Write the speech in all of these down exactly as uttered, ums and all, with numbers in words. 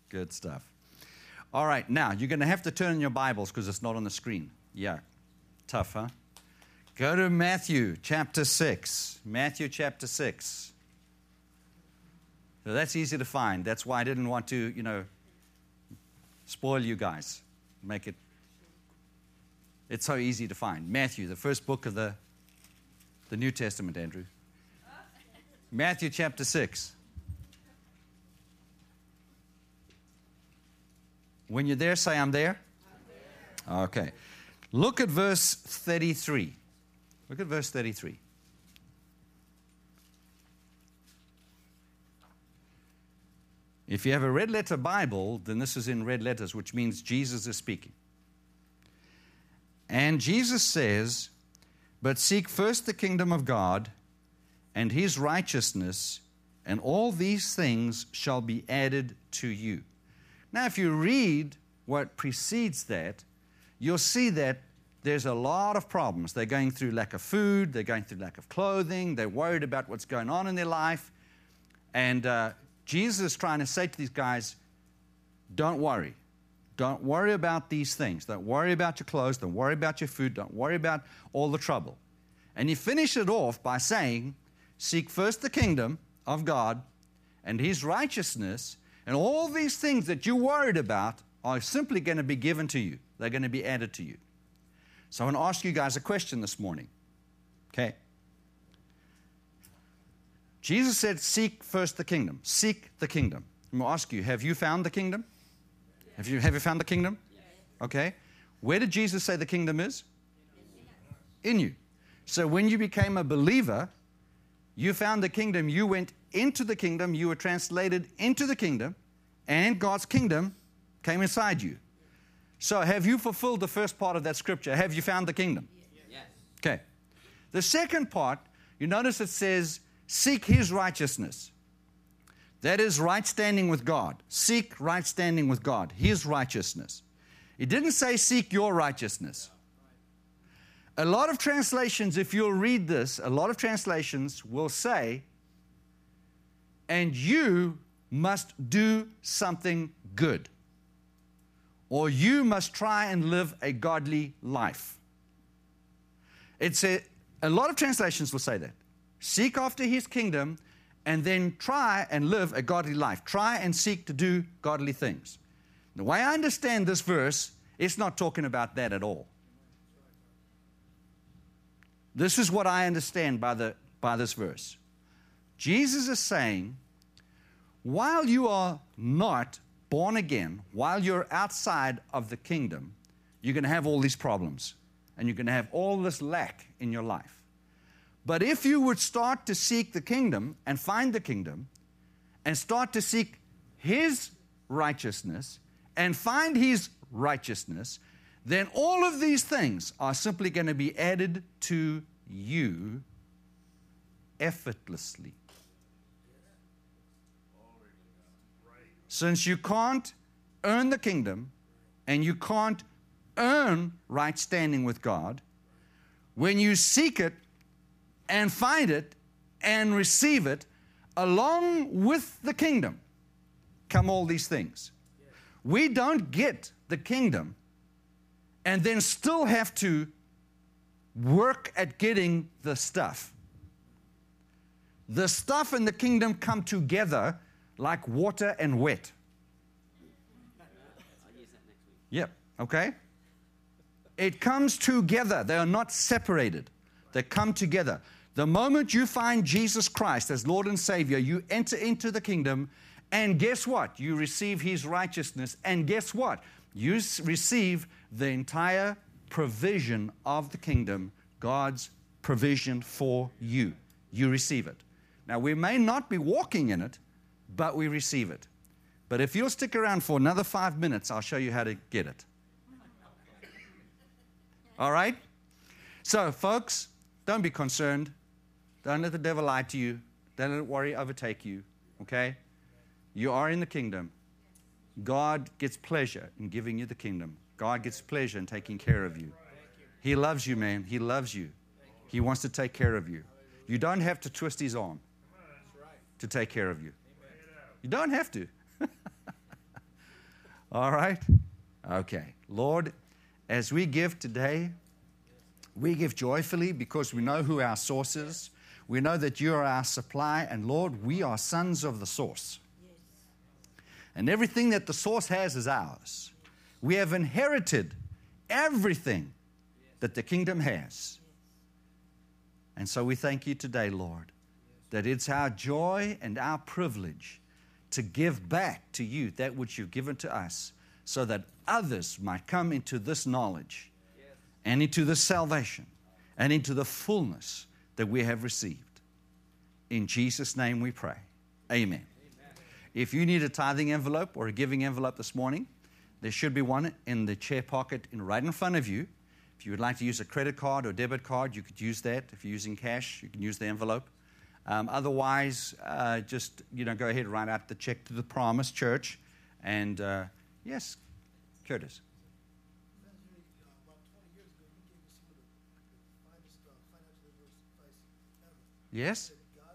Good stuff. All right, now you're going to have to turn in your Bibles because it's not on the screen. Yeah, tough, huh? Go to Matthew chapter six. Matthew chapter six. So that's easy to find. That's why I didn't want to, you know, spoil you guys. Make it. It's so easy to find. Matthew, the first book of the, the New Testament, Andrew. Matthew chapter six. When you're there, say, I'm there. I'm there. Okay. Look at verse thirty-three. Look at verse thirty-three. If you have a red letter Bible, then this is in red letters, which means Jesus is speaking. And Jesus says, but seek first the kingdom of God and his righteousness, and all these things shall be added to you. Now, if you read what precedes that, you'll see that there's a lot of problems. They're going through lack of food. They're going through lack of clothing. They're worried about what's going on in their life. And uh, Jesus is trying to say to these guys, don't worry. Don't worry about these things. Don't worry about your clothes. Don't worry about your food. Don't worry about all the trouble. And he finished it off by saying, seek first the kingdom of God and his righteousness, and all these things that you're worried about are simply going to be given to you. They're going to be added to you. So I want to ask you guys a question this morning. Okay? Jesus said, seek first the kingdom. Seek the kingdom. I'm going to ask you, have you found the kingdom? Have you, have you found the kingdom? Okay. Where did Jesus say the kingdom is? In you. So when you became a believer, you found the kingdom, you went into the kingdom, you were translated into the kingdom, and God's kingdom came inside you. So have you fulfilled the first part of that scripture? Have you found the kingdom? Yes. Okay. The second part, you notice it says, seek his righteousness. That is right standing with God. Seek right standing with God, his righteousness. It didn't say seek your righteousness. A lot of translations, if you'll read this, a lot of translations will say, and you must do something good. Or you must try and live a godly life. It's a, a lot of translations will say that. Seek after his kingdom and then try and live a godly life. Try and seek to do godly things. The way I understand this verse, it's not talking about that at all. This is what I understand by, the, by this verse. Jesus is saying, while you are not born again, while you're outside of the kingdom, you're going to have all these problems. And you're going to have all this lack in your life. But if you would start to seek the kingdom and find the kingdom and start to seek his righteousness and find his righteousness, then all of these things are simply going to be added to you effortlessly. Since you can't earn the kingdom and you can't earn right standing with God, when you seek it and find it and receive it, along with the kingdom come all these things. We don't get the kingdom and then still have to work at getting the stuff. The stuff and the kingdom come together like water and wet. I'll use that next week. Yep, okay? It comes together. They are not separated. They come together. The moment you find Jesus Christ as Lord and Savior, you enter into the kingdom, and guess what? You receive his righteousness, and guess what? You receive the entire provision of the kingdom, God's provision for you. You receive it. Now, we may not be walking in it, but we receive it. But if you'll stick around for another five minutes, I'll show you how to get it. All right? So, folks, don't be concerned. Don't let the devil lie to you. Don't let worry overtake you. Okay? You are in the kingdom. God gets pleasure in giving you the kingdom. God gets pleasure in taking care of you. He loves you, man. He loves you. He wants to take care of you. You don't have to twist his arm to take care of you. You don't have to. All right? Okay. Lord, as we give today, we give joyfully because we know who our source is. We know that you are our supply, and Lord, we are sons of the source. And everything that the source has is ours. We have inherited everything that the kingdom has. And so we thank you today, Lord, that it's our joy and our privilege to give back to you that which you've given to us, so that others might come into this knowledge and into this salvation and into the fullness that we have received. In Jesus' name we pray. Amen. Amen. If you need a tithing envelope or a giving envelope this morning, there should be one in the chair pocket in, right in front of you. If you would like to use a credit card or debit card, you could use that. If you're using cash, you can use the envelope. Um, otherwise, uh, just, you know, go ahead and write out the check to the Promise Church. And, uh, yes, Curtis. Yes?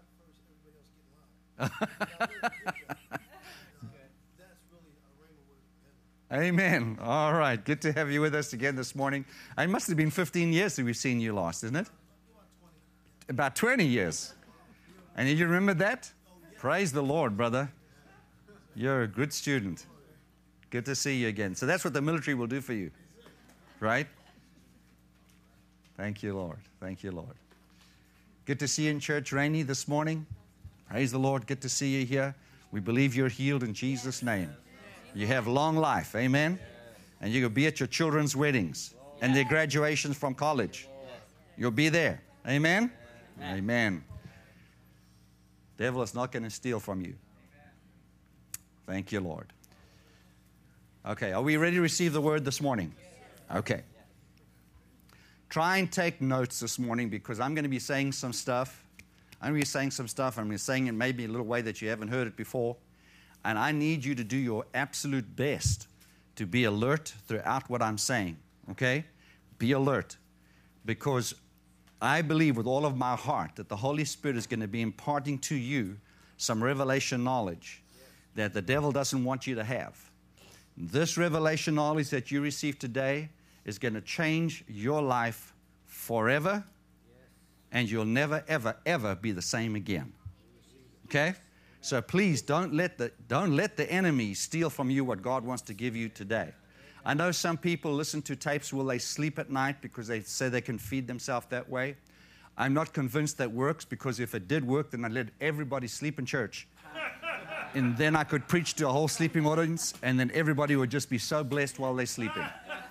Amen. All right. Good to have you with us again this morning. It must have been fifteen years that we've seen you last, isn't it? About twenty years. And you remember that? Praise the Lord, brother. You're a good student. Good to see you again. So that's what the military will do for you, right? Thank you, Lord. Thank you, Lord. Good to see you in church, Rainey, this morning. Praise the Lord. Good to see you here. We believe you're healed in Jesus' name. You have long life. Amen. And you'll be at your children's weddings and their graduations from college. You'll be there. Amen. Amen. Devil is not going to steal from you. Thank you, Lord. Okay, are we ready to receive the word this morning? Okay. Try and take notes this morning, because I'm going to be saying some stuff. I'm going to be saying some stuff. I'm going to be saying it maybe in a little way that you haven't heard it before. And I need you to do your absolute best to be alert throughout what I'm saying. Okay? Be alert. Because I believe with all of my heart that the Holy Spirit is going to be imparting to you some revelation knowledge that the devil doesn't want you to have. This revelation knowledge that you receive today is going to change your life forever, and you'll never, ever, ever be the same again. Okay? So please don't let the don't let the enemy steal from you what God wants to give you today. I know some people listen to tapes while they sleep at night because they say they can feed themselves that way. I'm not convinced that works, because if it did work, then I'd let everybody sleep in church. And then I could preach to a whole sleeping audience, and then everybody would just be so blessed while they're sleeping.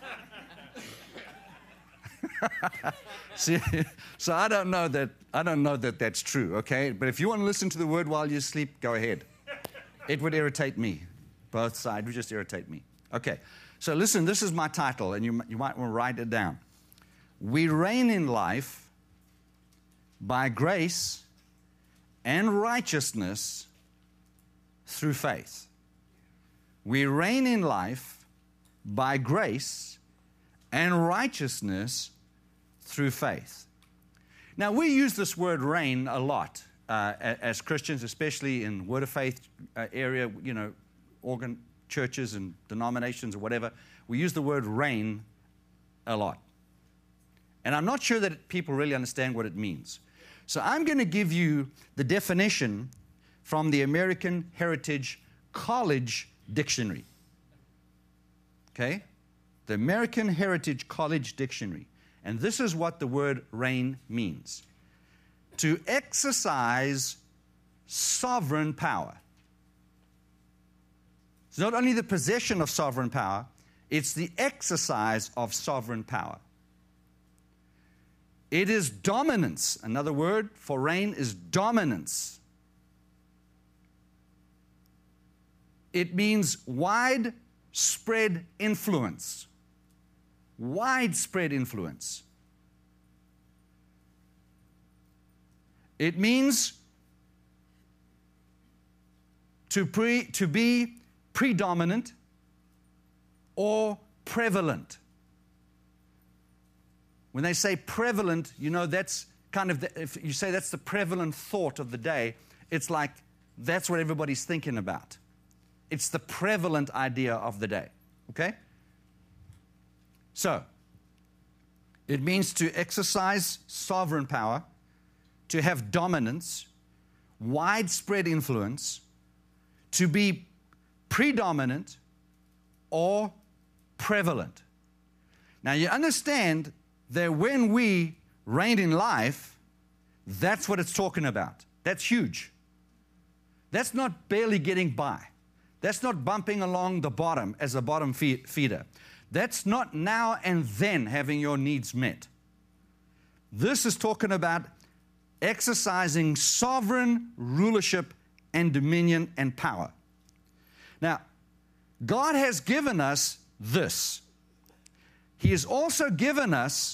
See, so I don't know that I don't know that that's true, okay? But if you want to listen to the word while you sleep, go ahead. It would irritate me. Both sides would just irritate me. Okay, so listen, this is my title, and you, you might want to write it down. We reign in life by grace and righteousness through faith. We reign in life by grace and righteousness through faith. Now, we use this word reign a lot uh, as Christians, especially in Word of Faith uh, area, you know, organ churches and denominations or whatever. We use the word reign a lot. And I'm not sure that people really understand what it means. So I'm going to give you the definition from the American Heritage College Dictionary. Okay? The American Heritage College Dictionary. And this is what the word reign means. To exercise sovereign power. It's not only the possession of sovereign power, it's the exercise of sovereign power. It is dominance. Another word for reign is dominance. It means widespread influence. Widespread influence. It means to, pre, to be predominant or prevalent. When they say prevalent, you know, that's kind of, the, if you say that's the prevalent thought of the day, it's like that's what everybody's thinking about. It's the prevalent idea of the day. Okay? So, it means to exercise sovereign power, to have dominance, widespread influence, to be predominant or prevalent. Now, you understand that when we reign in life, that's what it's talking about. That's huge. That's not barely getting by. That's not bumping along the bottom as a bottom feeder. That's not now and then having your needs met. This is talking about exercising sovereign rulership and dominion and power. Now, God has given us this. He has also given us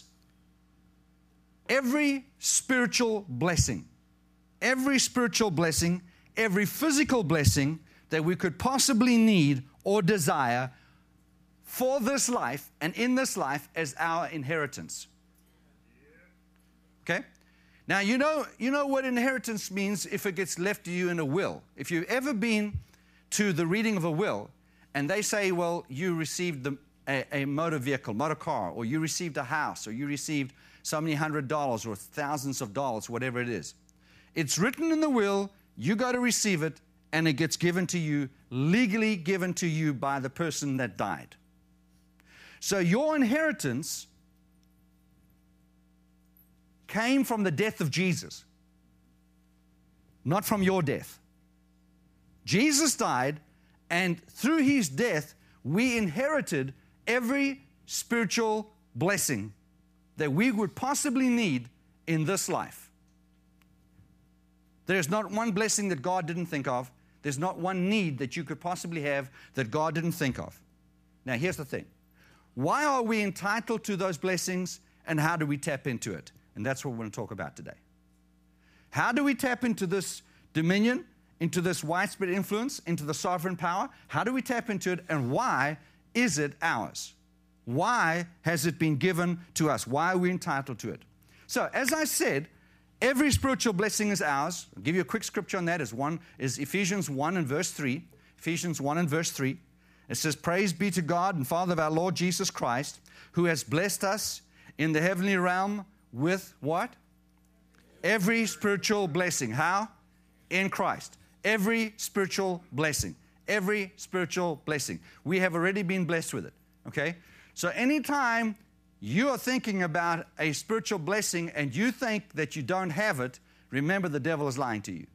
every spiritual blessing. Every spiritual blessing, every physical blessing that we could possibly need or desire for this life and in this life as our inheritance. Okay? Now, you know, you know what inheritance means if it gets left to you in a will. If you've ever been to the reading of a will, and they say, well, you received the, a, a motor vehicle, motor car, or you received a house, or you received so many hundred dollars or thousands of dollars, whatever it is. It's written in the will, you go to receive it, and it gets given to you, legally given to you by the person that died. So your inheritance came from the death of Jesus, not from your death. Jesus died, and through his death, we inherited every spiritual blessing that we would possibly need in this life. There's not one blessing that God didn't think of. There's not one need that you could possibly have that God didn't think of. Now, here's the thing. Why are we entitled to those blessings, and how do we tap into it? And that's what we're going to talk about today. How do we tap into this dominion, into this widespread influence, into the sovereign power? How do we tap into it, and why is it ours? Why has it been given to us? Why are we entitled to it? So, as I said, every spiritual blessing is ours. I'll give you a quick scripture on that. Is one is Ephesians one and verse three. Ephesians one and verse three. It says, "Praise be to God and Father of our Lord Jesus Christ, who has blessed us in the heavenly realm with" what? Every spiritual blessing. How? In Christ. Every spiritual blessing. Every spiritual blessing. We have already been blessed with it. Okay? So anytime you are thinking about a spiritual blessing and you think that you don't have it, remember the devil is lying to you.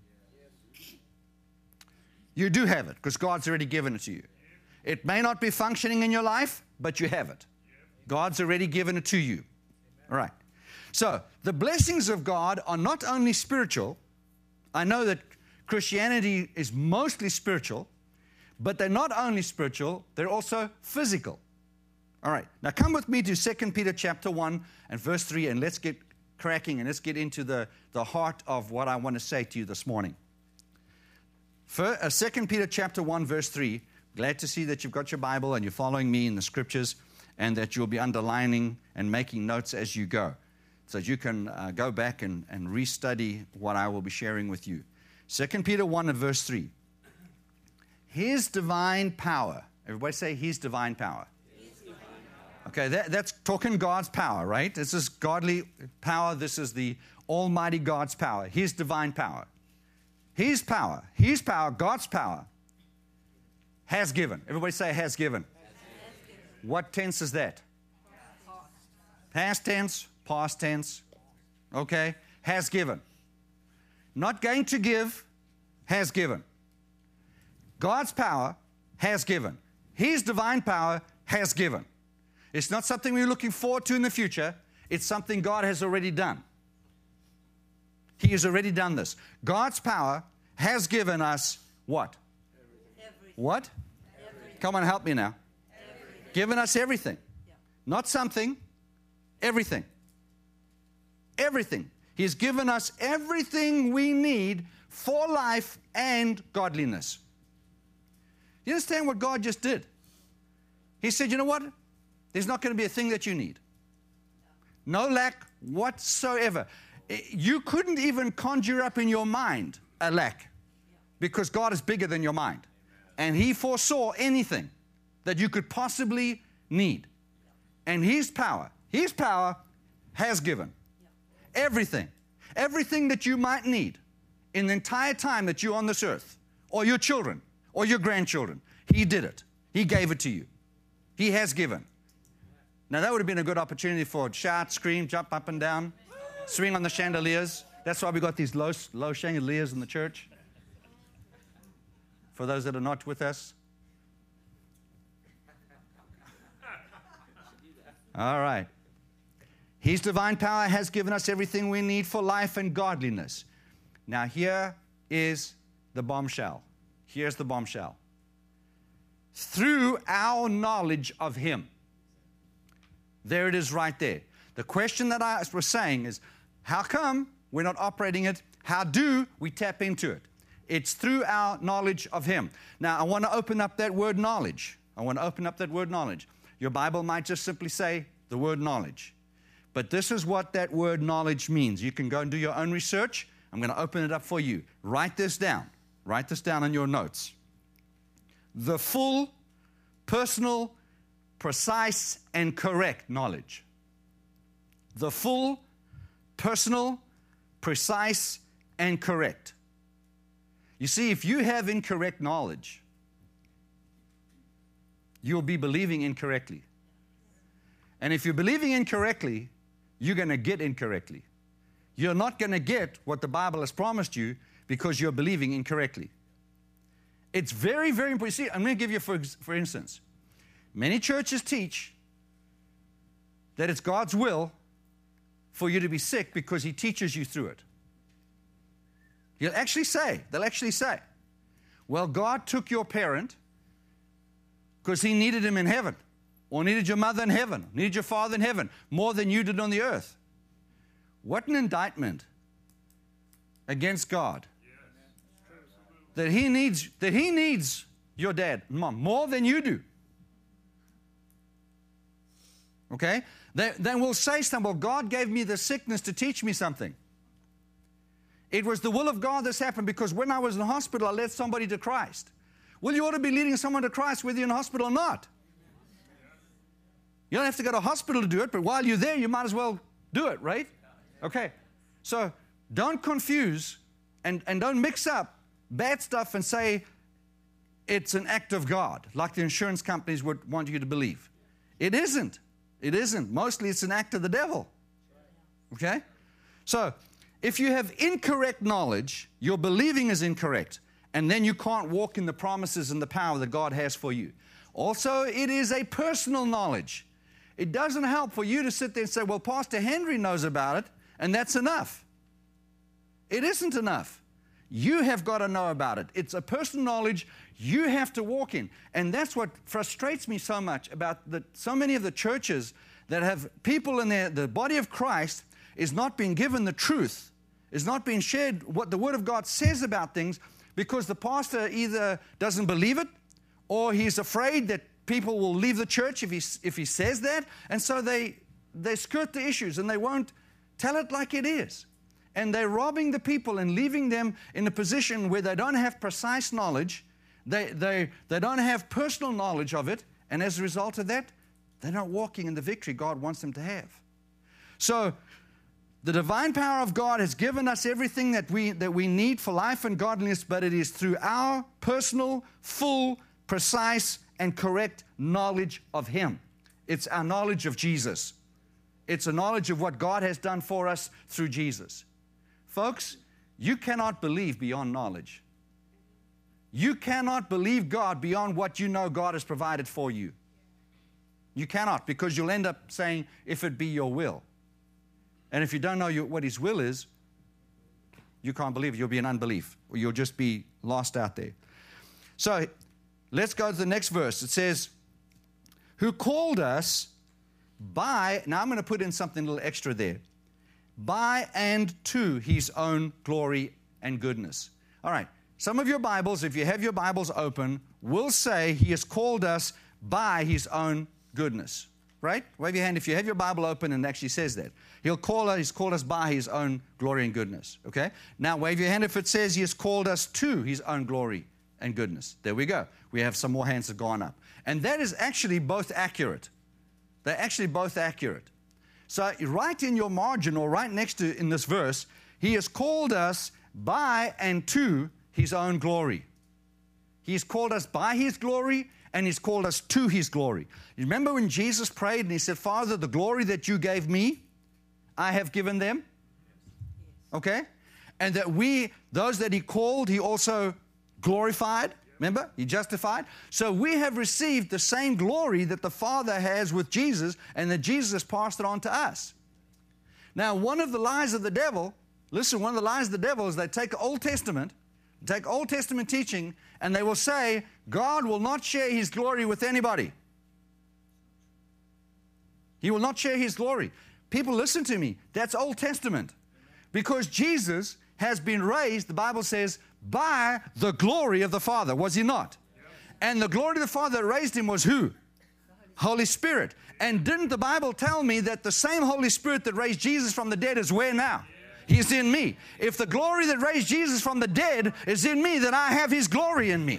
You do have it because God's already given it to you. It may not be functioning in your life, but you have it. God's already given it to you. All right. So the blessings of God are not only spiritual. I know that Christianity is mostly spiritual, but they're not only spiritual, they're also physical. All right. Now come with me to Second Peter chapter one and verse three, and let's get cracking and let's get into the, the heart of what I want to say to you this morning. For, uh, Second Peter chapter one, verse three. Glad to see that you've got your Bible and you're following me in the scriptures, and that you'll be underlining and making notes as you go, so that you can uh, go back and, and restudy what I will be sharing with you. Second Peter one and verse three. His divine power. Everybody say His divine power. His divine power. Okay, that, that's talking God's power, right? This is godly power. This is the Almighty God's power. His divine power. His power. His power, God's power, has given. Everybody say has given. Has given. What tense is that? Past. Past tense, past tense. Okay? Has given. Not going to give, has given. God's power has given. His divine power has given. It's not something we're looking forward to in the future. It's something God has already done. He has already done this. God's power has given us what? Everything. What? Everything. Come on, help me now. Everything. Given us everything. Yeah. Not something, everything. Everything. He's given us everything we need for life and godliness. You understand what God just did? He said, you know what? There's not going to be a thing that you need. No lack whatsoever. You couldn't even conjure up in your mind a lack, because God is bigger than your mind. And He foresaw anything. that you could possibly need. And His power, His power has given everything, everything that you might need in the entire time that you're on this earth, or your children, or your grandchildren. He did it. He gave it to you. He has given. Now, that would have been a good opportunity for shout, scream, jump up and down, swing on the chandeliers. That's why we got these low, low chandeliers in the church. For those that are not with us. All right. His divine power has given us everything we need for life and godliness. Now, here is the bombshell. Here's the bombshell. Through our knowledge of Him. There it is right there. The question that I was saying is, how come we're not operating it? How do we tap into it? It's through our knowledge of Him. Now, I want to open up that word knowledge. I want to open up that word knowledge. Your Bible might just simply say the word knowledge. But this is what that word knowledge means. You can go and do your own research. I'm going to open it up for you. Write this down. Write this down in your notes. The full, personal, precise, and correct knowledge. The full, personal, precise, and correct. You see, if you have incorrect knowledge, you'll be believing incorrectly. And if you're believing incorrectly, you're going to get incorrectly. You're not going to get what the Bible has promised you because you're believing incorrectly. It's very, very important. See, I'm going to give you, for, for instance, many churches teach that it's God's will for you to be sick because He teaches you through it. He'll actually say, they'll actually say, well, God took your parent because He needed him in heaven, or needed your mother in heaven, needed your father in heaven, more than you did on the earth. What an indictment against God. That He needs, that He needs your dad and mom more than you do. Okay? They, then we'll say something, well, God gave me the sickness to teach me something. It was the will of God this happened because when I was in the hospital, I led somebody to Christ. Well, you ought to be leading someone to Christ whether you're in the hospital or not. You don't have to go to hospital to do it, but while you're there, you might as well do it, right? Okay. So don't confuse and, and don't mix up bad stuff and say it's an act of God, like the insurance companies would want you to believe. It isn't. It isn't. Mostly it's an act of the devil. Okay? So if you have incorrect knowledge, your believing is incorrect, and then you can't walk in the promises and the power that God has for you. Also, it is a personal knowledge. It doesn't help for you to sit there and say, well, Pastor Henry knows about it, and that's enough. It isn't enough. You have got to know about it. It's a personal knowledge you have to walk in. And that's what frustrates me so much about the, so many of the churches that have people in their, the body of Christ is not being given the truth, is not being shared what the Word of God says about things because the pastor either doesn't believe it or he's afraid that people will leave the church if he, if he says that. And so they, they skirt the issues and they won't tell it like it is. And they're robbing the people and leaving them in a position where they don't have precise knowledge. They, they, they don't have personal knowledge of it. And as a result of that, they're not walking in the victory God wants them to have. So the divine power of God has given us everything that we, that we need for life and godliness, but it is through our personal, full, precise, and correct knowledge of Him. It's our knowledge of Jesus. It's a knowledge of what God has done for us through Jesus. Folks, you cannot believe beyond knowledge. You cannot believe God beyond what you know God has provided for you. You cannot, because you'll end up saying, if it be your will. And if you don't know your, what His will is, you can't believe it. You'll be in unbelief, or you'll just be lost out there. So, let's go to the next verse. It says, who called us by, now I'm going to put in something a little extra there, by and to His own glory and goodness. All right, some of your Bibles, if you have your Bibles open, will say He has called us by His own goodness, right? Wave your hand if you have your Bible open and it actually says that. He'll call us, He's called us by His own glory and goodness, okay? Now wave your hand if it says He has called us to His own glory and goodness. There we go. We have some more hands that have gone up. And that is actually both accurate. They're actually both accurate. So right in your margin or right next to in this verse, he has called us by and to his own glory. He's called us by his glory and he's called us to his glory. You remember when Jesus prayed and he said, Father, the glory that you gave me, I have given them. Okay? And that we, those that he called, he also glorified. Remember? He justified. So we have received the same glory that the Father has with Jesus and that Jesus has passed it on to us. Now, one of the lies of the devil, listen, one of the lies of the devil is they take Old Testament, take Old Testament teaching, and they will say, God will not share his glory with anybody. He will not share his glory. People, listen to me. That's Old Testament. Because Jesus has been raised, the Bible says, by the glory of the Father. Was he not? And the glory of the Father that raised him was who? Holy Spirit. And didn't the Bible tell me that the same Holy Spirit that raised Jesus from the dead is where now? He's in me. If the glory that raised Jesus from the dead is in me, then I have his glory in me.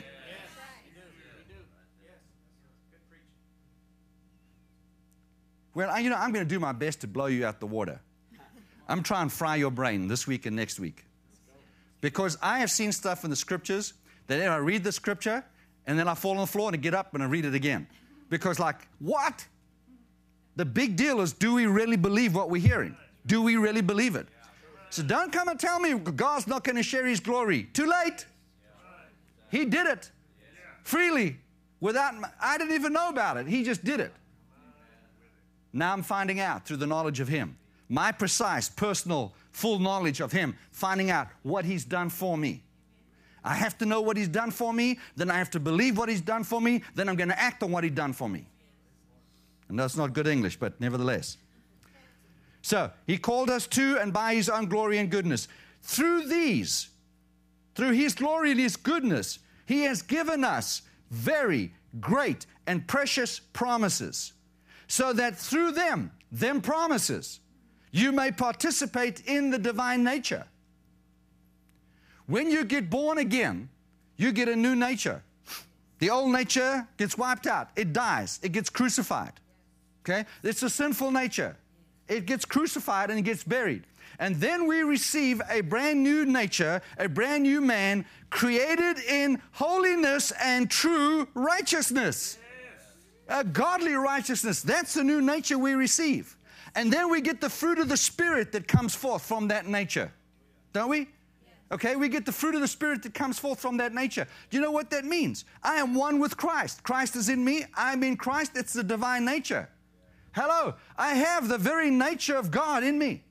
Well, I, you know, I'm going to do my best to blow you out the water. I'm trying to fry your brain this week and next week. Because I have seen stuff in the scriptures that I read the scripture and then I fall on the floor and I get up and I read it again. Because like, what? The big deal is, do we really believe what we're hearing? Do we really believe it? So don't come and tell me God's not going to share his glory. Too late. He did it freely without, I didn't even know about it. He just did it. Now I'm finding out through the knowledge of him. My precise, personal, full knowledge of him, finding out what he's done for me. I have to know what he's done for me, then I have to believe what he's done for me, then I'm going to act on what he's done for me. And that's not good English, but nevertheless. So, he called us to and by his own glory and goodness. Through these, through his glory and his goodness, he has given us very great and precious promises, so that through them, them promises, you may participate in the divine nature. When you get born again, you get a new nature. The old nature gets wiped out. It dies. It gets crucified. Okay? It's a sinful nature. It gets crucified and it gets buried. And then we receive a brand new nature, a brand new man, created in holiness and true righteousness. A godly righteousness. That's the new nature we receive. And then we get the fruit of the Spirit that comes forth from that nature. Don't we? Okay, we get the fruit of the Spirit that comes forth from that nature. Do you know what that means? I am one with Christ. Christ is in me. I'm in Christ. It's the divine nature. Hello. I have the very nature of God in me.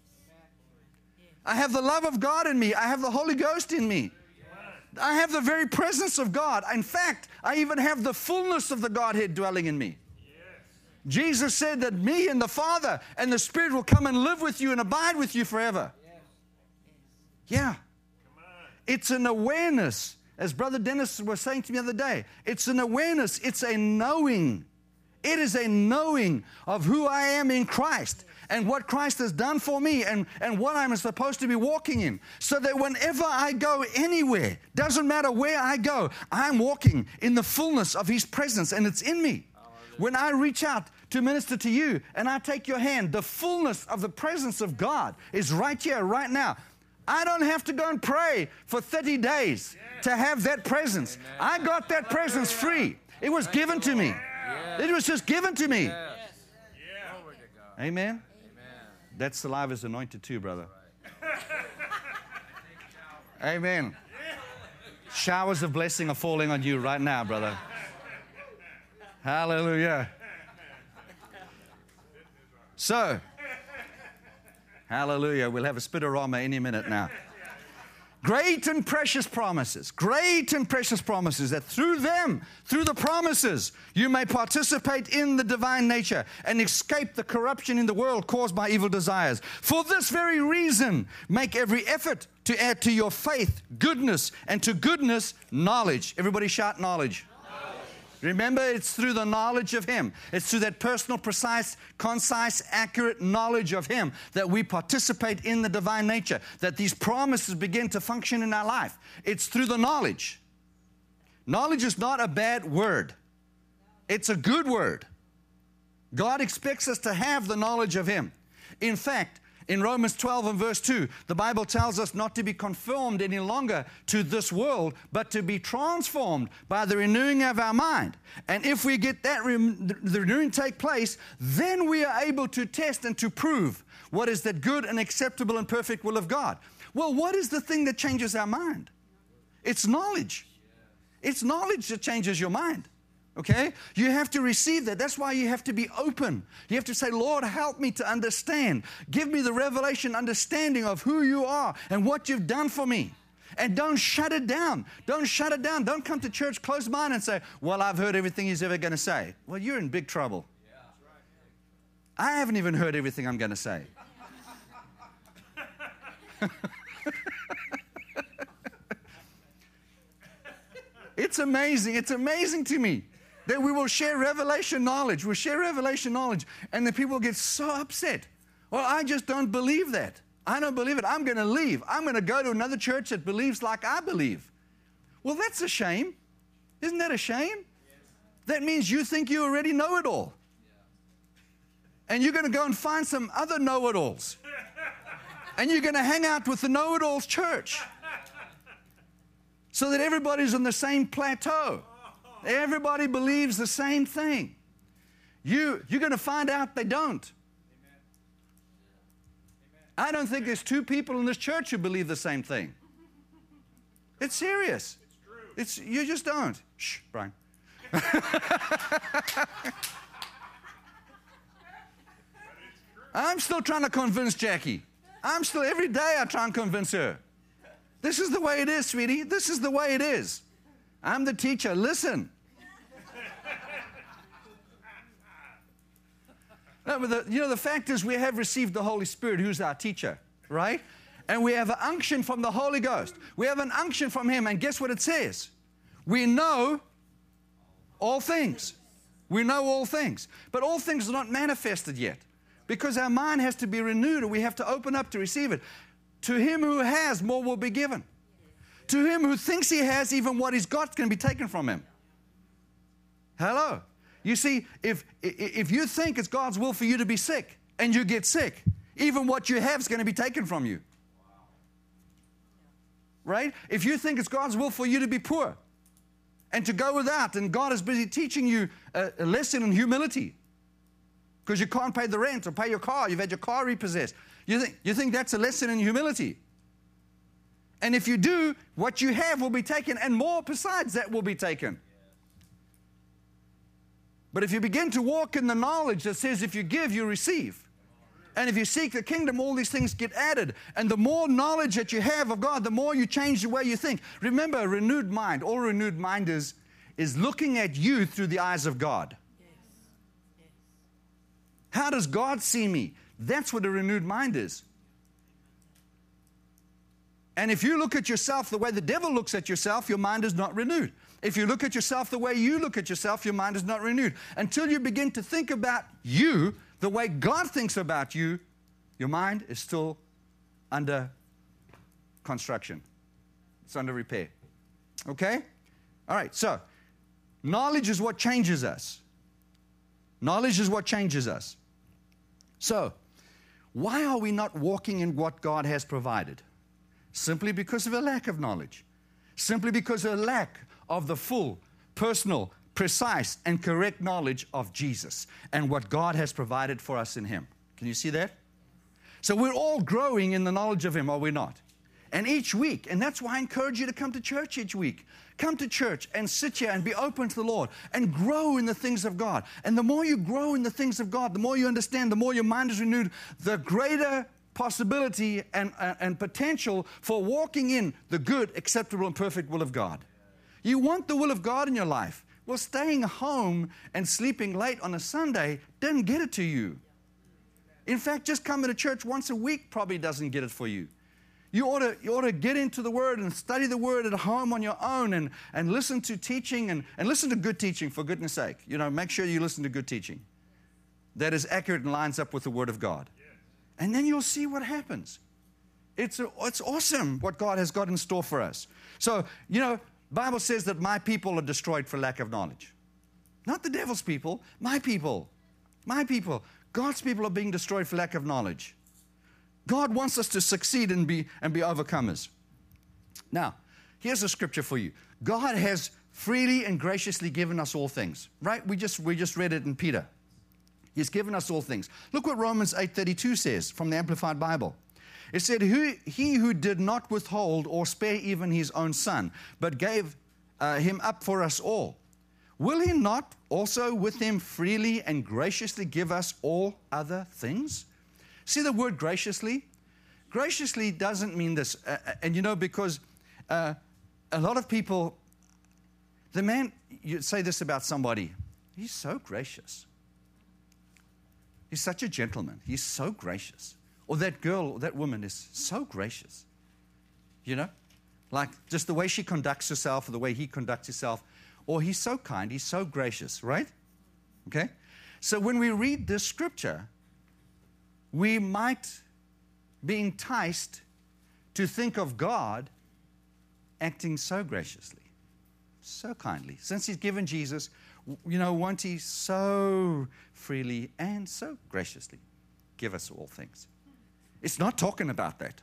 I have the love of God in me. I have the Holy Ghost in me. I have the very presence of God. In fact, I even have the fullness of the Godhead dwelling in me. Jesus said that me and the Father and the Spirit will come and live with you and abide with you forever. Yeah. It's an awareness, as Brother Dennis was saying to me the other day. It's an awareness. It's a knowing. It is a knowing of who I am in Christ and what Christ has done for me and, and what I'm supposed to be walking in. So that whenever I go anywhere, doesn't matter where I go, I'm walking in the fullness of his presence and it's in me. When I reach out to minister to you and I take your hand, the fullness of the presence of God is right here, right now. I don't have to go and pray for thirty days to have that presence. I got that presence free. It was given to me. It was just given to me. Amen? That saliva is anointed too, brother. Amen. Showers of blessing are falling on you right now, brother. Hallelujah. So, hallelujah. We'll have a spinorama any minute now. Great and precious promises. Great and precious promises that through them, through the promises, you may participate in the divine nature and escape the corruption in the world caused by evil desires. For this very reason, make every effort to add to your faith goodness, and to goodness, knowledge. Everybody shout knowledge. Remember, it's through the knowledge of him. It's through that personal, precise, concise, accurate knowledge of him that we participate in the divine nature, that these promises begin to function in our life. It's through the knowledge. Knowledge is not a bad word. It's a good word. God expects us to have the knowledge of Him. In fact, in Romans twelve and verse two, the Bible tells us not to be conformed any longer to this world, but to be transformed by the renewing of our mind. And if we get that re- the renewing take place, then we are able to test and to prove what is that good and acceptable and perfect will of God. Well, what is the thing that changes our mind? It's knowledge. It's knowledge that changes your mind. Okay? You have to receive that. That's why you have to be open. You have to say, Lord, help me to understand. Give me the revelation understanding of who you are and what you've done for me. And don't shut it down. Don't shut it down. Don't come to church close minded and say, well, I've heard everything he's ever going to say. Well, you're in big trouble. I haven't even heard everything I'm going to say. It's amazing. It's amazing to me that we will share revelation knowledge. We'll share revelation knowledge, and the people get so upset. Well, I just don't believe that. I don't believe it. I'm going to leave. I'm going to go to another church that believes like I believe. Well, that's a shame. Isn't that a shame? That means you think you already know it all. And you're going to go and find some other know-it-alls. And you're going to hang out with the know-it-alls church. So that everybody's on the same plateau. Everybody believes the same thing. You, you're going to find out they don't. I don't think there's two people in this church who believe the same thing. It's serious. It's, you just don't. Shh, Brian. I'm still trying to convince Jackie. I'm still, every day I try and convince her. This is the way it is, sweetie. This is the way it is. I'm the teacher. Listen. No, but the, you know, the fact is we have received the Holy Spirit, who's our teacher, right? And we have an unction from the Holy Ghost. We have an unction from Him, and guess what it says? We know all things. We know all things. But all things are not manifested yet because our mind has to be renewed, and we have to open up to receive it. To him who has, more will be given. To him who thinks he has, even what he's got can be taken from him. Hello. You see, if, if you think it's God's will for you to be sick, and you get sick, even what you have is going to be taken from you. Right? If you think it's God's will for you to be poor, and to go without, and God is busy teaching you a, a lesson in humility, because you can't pay the rent or pay your car, you've had your car repossessed. You think, you think that's a lesson in humility. And if you do, what you have will be taken, and more besides that will be taken. But if you begin to walk in the knowledge that says if you give, you receive. And if you seek the kingdom, all these things get added. And the more knowledge that you have of God, the more you change the way you think. Remember, a renewed mind, all renewed mind is, is looking at you through the eyes of God. Yes. Yes. How does God see me? That's what a renewed mind is. And if you look at yourself the way the devil looks at yourself, your mind is not renewed. If you look at yourself the way you look at yourself, your mind is not renewed. Until you begin to think about you the way God thinks about you, your mind is still under construction. It's under repair. Okay? All right, so knowledge is what changes us. Knowledge is what changes us. So, why are we not walking in what God has provided? Simply because of a lack of knowledge. Simply because of a lack of the full, personal, precise, and correct knowledge of Jesus and what God has provided for us in Him. Can you see that? So we're all growing in the knowledge of Him, are we not? And each week, and that's why I encourage you to come to church each week. Come to church and sit here and be open to the Lord and grow in the things of God. And the more you grow in the things of God, the more you understand, the more your mind is renewed, the greater possibility and, uh, and potential for walking in the good, acceptable, and perfect will of God. You want the will of God in your life. Well, staying home and sleeping late on a Sunday doesn't get it to you. In fact, just coming to church once a week probably doesn't get it for you. You ought to, you ought to get into the Word and study the Word at home on your own and, and listen to teaching and, and listen to good teaching, for goodness sake. You know, make sure you listen to good teaching that is accurate and lines up with the Word of God. And then you'll see what happens. It's, a, it's awesome what God has got in store for us. So, you know, The Bible says that my people are destroyed for lack of knowledge. Not the devil's people, my people. My people. God's people are being destroyed for lack of knowledge. God wants us to succeed and be, and be overcomers. Now, here's a scripture for you. God has freely and graciously given us all things. Right? We just, we just read it in Peter. He's given us all things. Look what Romans eight thirty-two says from the Amplified Bible. It said, who, he who did not withhold or spare even his own son, but gave uh, him up for us all, will he not also with him freely and graciously give us all other things? See the word graciously? Graciously doesn't mean this. Uh, and you know, because uh, a lot of people, the man, you say this about somebody, he's so gracious. He's such a gentleman. He's so gracious. Or that girl, or that woman is so gracious. You know? Like just the way she conducts herself or the way he conducts himself. Or he's so kind, he's so gracious, right? Okay? So when we read this scripture, we might be enticed to think of God acting so graciously, so kindly. Since he's given Jesus, you know, won't he so freely and so graciously give us all things? It's not talking about that.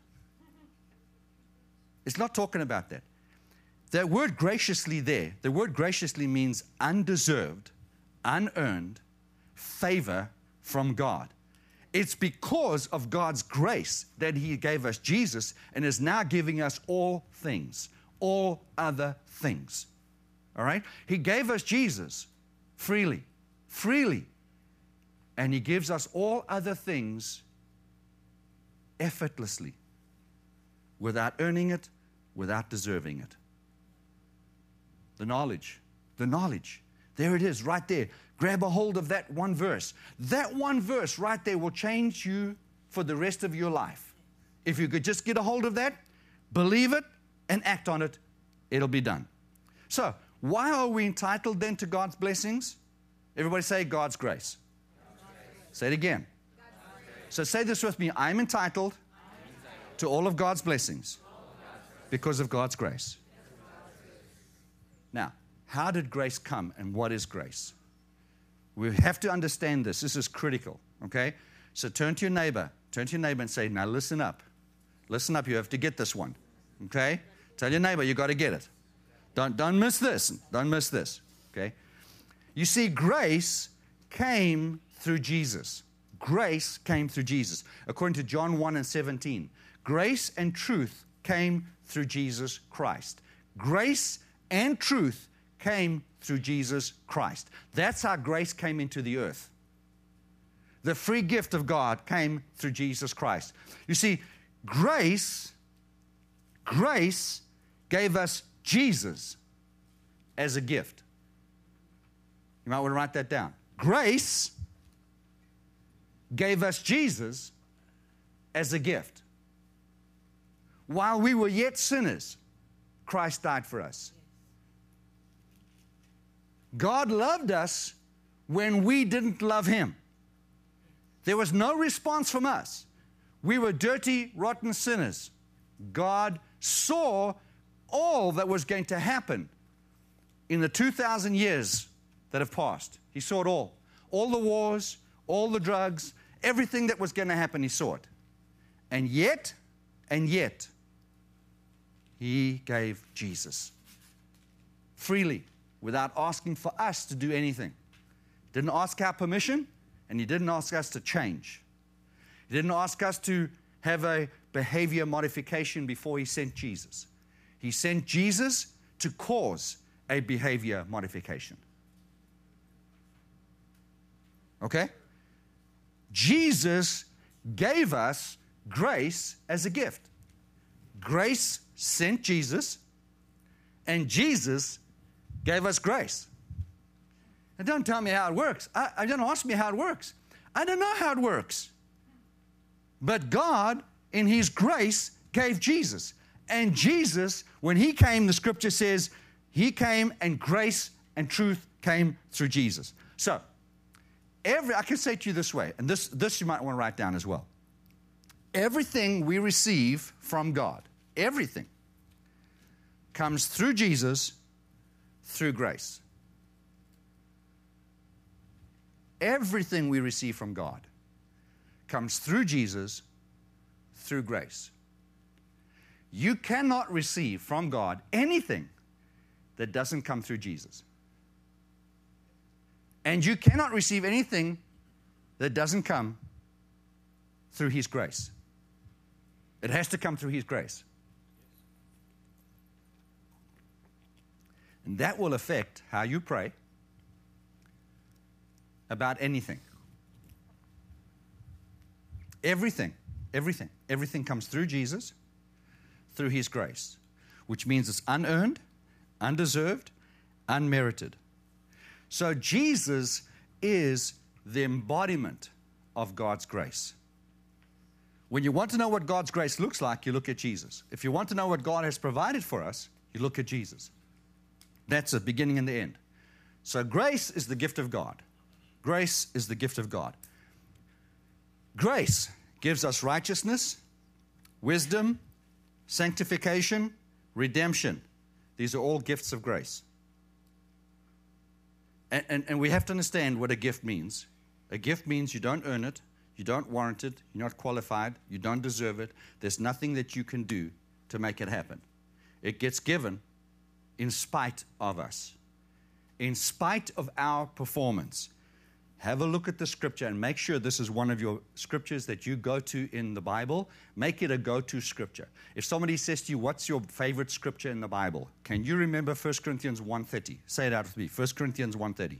It's not talking about that. That word graciously there, the word graciously means undeserved, unearned favor from God. It's because of God's grace that he gave us Jesus and is now giving us all things, all other things. All right? He gave us Jesus freely, freely. And he gives us all other things effortlessly, without earning it, without deserving it. The knowledge, the knowledge. There it is, right there. Grab a hold of that one verse. That one verse right there will change you for the rest of your life. If you could just get a hold of that, believe it, and act on it, it'll be done. So, why are we entitled then to God's blessings? Everybody say God's grace. God's grace. Say it again. So say this with me. I'm entitled, I'm entitled to all of God's blessings of God's because of God's grace. Now, how did grace come and what is grace? We have to understand this. This is critical, okay? So turn to your neighbor. Turn to your neighbor and say, now listen up. Listen up. You have to get this one, okay? Tell your neighbor you got to get it. Don't, don't miss this. Don't miss this, okay? You see, grace came through Jesus. Grace came through Jesus. According to John one and seventeen, grace and truth came through Jesus Christ. Grace and truth came through Jesus Christ. That's how grace came into the earth. The free gift of God came through Jesus Christ. You see, grace, grace gave us Jesus as a gift. You might want to write that down. Grace gave us Jesus as a gift. While we were yet sinners, Christ died for us. God loved us when we didn't love him. There was no response from us. We were dirty, rotten sinners. God saw all that was going to happen in the two thousand years that have passed. He saw it all. All the wars, all the drugs, everything that was going to happen, he saw it. And yet, and yet, he gave Jesus freely, without asking for us to do anything. He didn't ask our permission, and he didn't ask us to change. He didn't ask us to have a behavior modification before he sent Jesus. He sent Jesus to cause a behavior modification. Okay? Jesus gave us grace as a gift. Grace sent Jesus, and Jesus gave us grace. And don't tell me how it works. I, I don't ask me how it works. I don't know how it works. But God, in his grace, gave Jesus. And Jesus, when he came, the scripture says, he came and grace and truth came through Jesus. So, every I can say to you this way, and this, this you might want to write down as well. Everything we receive from God, everything, comes through Jesus, through grace. Everything we receive from God comes through Jesus, through grace. You cannot receive from God anything that doesn't come through Jesus. And you cannot receive anything that doesn't come through His grace. It has to come through His grace. And that will affect how you pray about anything. Everything, everything, everything comes through Jesus, through His grace, which means it's unearned, undeserved, unmerited. So Jesus is the embodiment of God's grace. When you want to know what God's grace looks like, you look at Jesus. If you want to know what God has provided for us, you look at Jesus. That's the beginning and the end. So grace is the gift of God. Grace is the gift of God. Grace gives us righteousness, wisdom, sanctification, redemption. These are all gifts of grace. And, and, and we have to understand what a gift means. A gift means you don't earn it, you don't warrant it, you're not qualified, you don't deserve it. There's nothing that you can do to make it happen. It gets given in spite of us, in spite of our performance. Have a look at the scripture and make sure this is one of your scriptures that you go to in the Bible. Make it a go-to scripture. If somebody says to you, what's your favorite scripture in the Bible? Can you remember First Corinthians one thirty? Say it out with me. First Corinthians one thirty.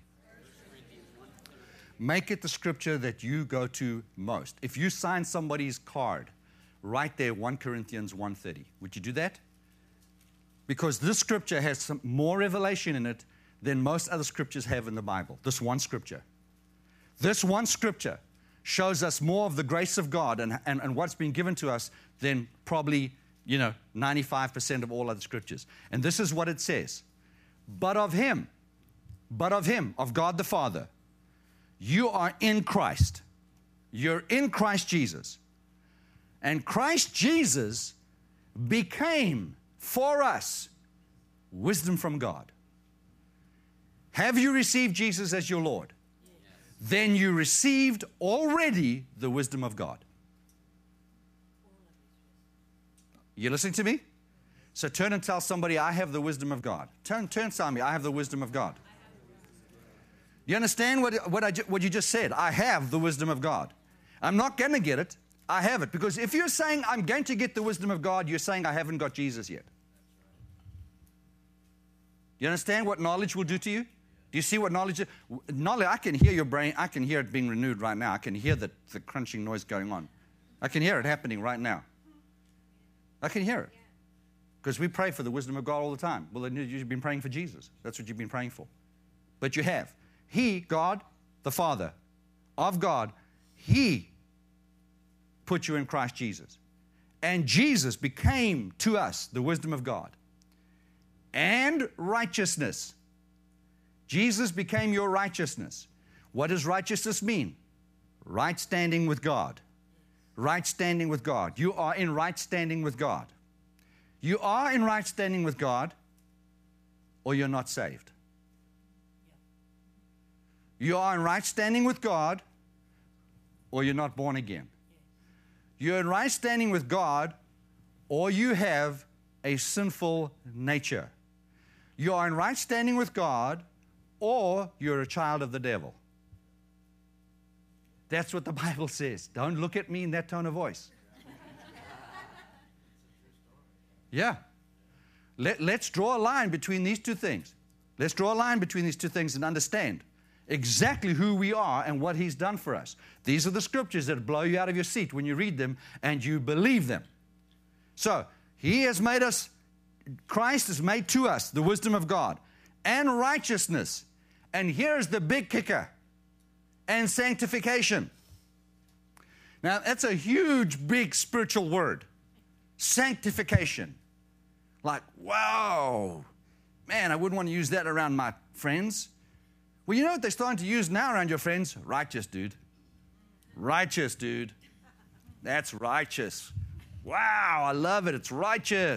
Make it the scripture that you go to most. If you sign somebody's card, write there First Corinthians one thirty. Would you do that? Because this scripture has some more revelation in it than most other scriptures have in the Bible. This one scripture. This one scripture shows us more of the grace of God and, and, and what's been given to us than probably, you know, ninety-five percent of all other scriptures. And this is what it says. But of Him, but of Him, of God the Father, you are in Christ. You're in Christ Jesus. And Christ Jesus became for us wisdom from God. Have you received Jesus as your Lord? Then you received already the wisdom of God. You listening to me? So turn and tell somebody, I have the wisdom of God. Turn, turn and tell me, I have the wisdom of God. You understand what, what, I, what you just said? I have the wisdom of God. I'm not going to get it. I have it. Because if you're saying, I'm going to get the wisdom of God, you're saying, I haven't got Jesus yet. You understand what knowledge will do to you? Do you see what knowledge is? Knowledge, I can hear your brain. I can hear it being renewed right now. I can hear the, the crunching noise going on. I can hear it happening right now. I can hear it. Because we pray for the wisdom of God all the time. Well, then you've been praying for Jesus. That's what you've been praying for. But you have. He, God, the Father of God, He put you in Christ Jesus. And Jesus became to us the wisdom of God and righteousness. Jesus became your righteousness. What does righteousness mean? Right standing with God. Right standing with God. You are in right standing with God. You are in right standing with God, or you're not saved. You are in right standing with God, or you're not born again. You're in right standing with God, or you have a sinful nature. You are in right standing with God, or you're a child of the devil. That's what the Bible says. Don't look at me in that tone of voice. Yeah. Let, let's draw a line between these two things. Let's draw a line between these two things and understand exactly who we are and what He's done for us. These are the scriptures that blow you out of your seat when you read them and you believe them. So, He has made us, Christ has made to us the wisdom of God and righteousness. And here's the big kicker. And sanctification. Now, that's a huge, big spiritual word. Sanctification. Like, wow. Man, I wouldn't want to use that around my friends. Well, you know what they're starting to use now around your friends? Righteous, dude. Righteous, dude. That's righteous. Wow, I love it. It's righteous.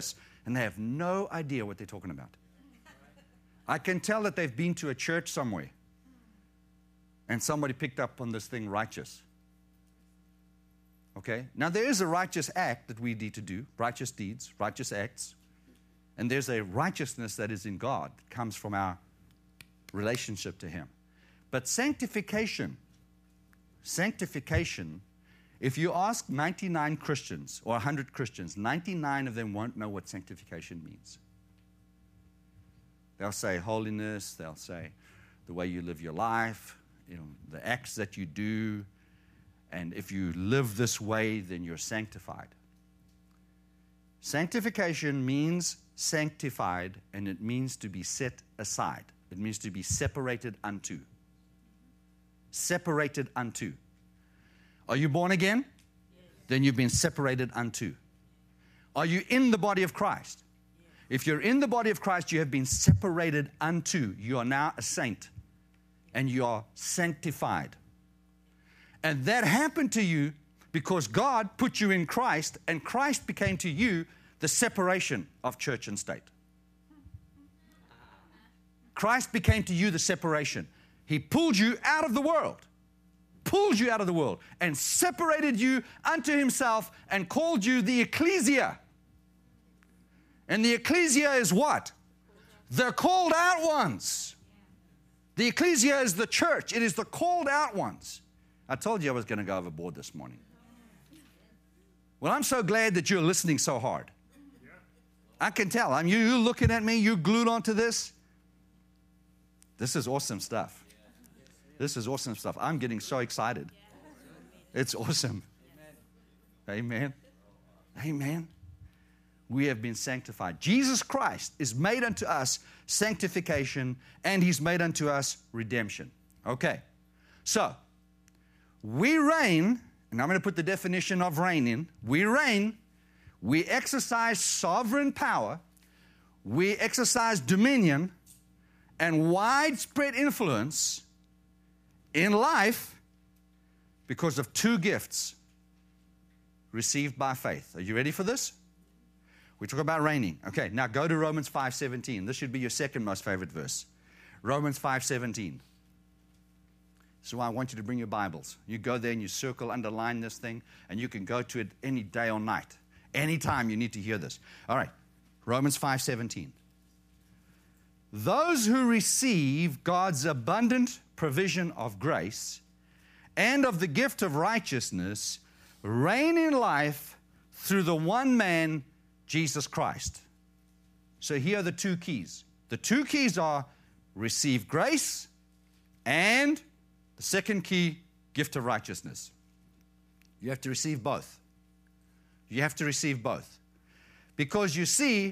and they have no idea what they're talking about. I can tell that they've been to a church somewhere, and somebody picked up on this thing, righteous. Okay? Now, there is a righteous act that we need to do, righteous deeds, righteous acts. And there's a righteousness that is in God, that comes from our relationship to Him. But sanctification, sanctification, if you ask ninety-nine Christians or one hundred Christians, ninety-nine of them won't know what sanctification means. They'll say holiness, they'll say the way you live your life, you know, the acts that you do, and if you live this way, then you're sanctified. Sanctification means sanctified, and it means to be set aside. It means to be separated unto. Separated unto. Are you born again? Yes. Then you've been separated unto. Are you in the body of Christ? Yes. If you're in the body of Christ, you have been separated unto. You are now a saint, and you are sanctified. And that happened to you because God put you in Christ, and Christ became to you the separation of church and state. Christ became to you the separation. He pulled you out of the world, pulled you out of the world, and separated you unto Himself and called you the ecclesia. And the ecclesia is what? The called out ones. The ecclesia is the church. It is the called out ones. I told you I was going to go overboard this morning. Well, I'm so glad that you're listening so hard. I can tell. I'm you, you looking at me, you glued onto this. This is awesome stuff. This is awesome stuff. I'm getting so excited. It's awesome. Amen. Amen. We have been sanctified. Jesus Christ is made unto us sanctification, and He's made unto us redemption. Okay. So, we reign, and I'm going to put the definition of reign in. We reign. We exercise sovereign power. We exercise dominion and widespread influence in life because of two gifts received by faith. Are you ready for this? We talk about reigning. Okay, now go to Romans five seventeen. This should be your second most favorite verse. Romans five seventeen. So I want you to bring your Bibles. You go there and you circle, underline this thing, and you can go to it any day or night. Anytime you need to hear this. All right, Romans five seventeen. Those who receive God's abundant provision of grace and of the gift of righteousness reign in life through the one man, Jesus Christ. So here are the two keys. The two keys are receive grace and the second key, gift of righteousness. You have to receive both. You have to receive both. Because you see,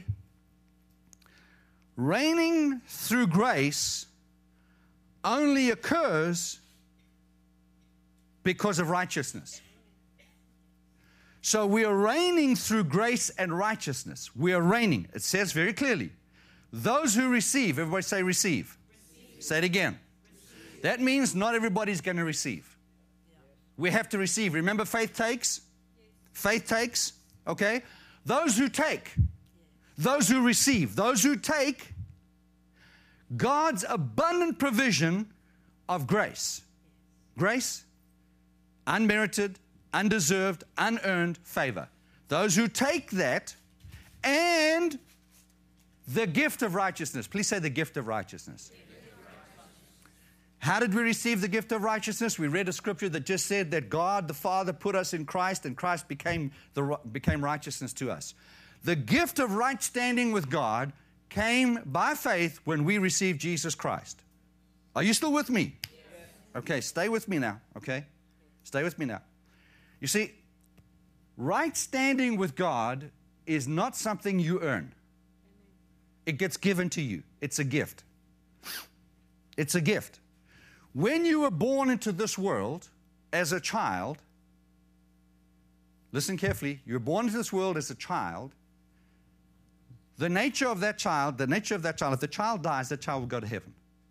reigning through grace only occurs because of righteousness. So we are reigning through grace and righteousness. We are reigning. It says very clearly, those who receive, everybody say receive. Receive. Say it again. Receive. That means not everybody's going to receive. Yeah. We have to receive. Remember, faith takes? Yes. Faith takes, okay? Those who take, yes. Those who receive, those who take God's abundant provision of grace. Grace, unmerited, undeserved, unearned favor. Those who take that and the gift of righteousness. Please say the gift of righteousness. How did we receive the gift of righteousness? We read a scripture that just said that God the Father put us in Christ and Christ became, the, became righteousness to us. The gift of right standing with God came by faith when we received Jesus Christ. Are you still with me? Yes. Okay, stay with me now, okay? Stay with me now. You see, right standing with God is not something you earn. It gets given to you. It's a gift. It's a gift. When you were born into this world as a child, listen carefully, you're born into this world as a child. The nature of that child, the nature of that child, if the child dies, that child will go to heaven.